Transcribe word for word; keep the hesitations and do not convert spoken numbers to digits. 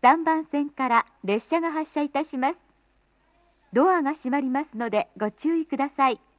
さんばん線から列車が発車いたします。ドアが閉まりますのでご注意ください。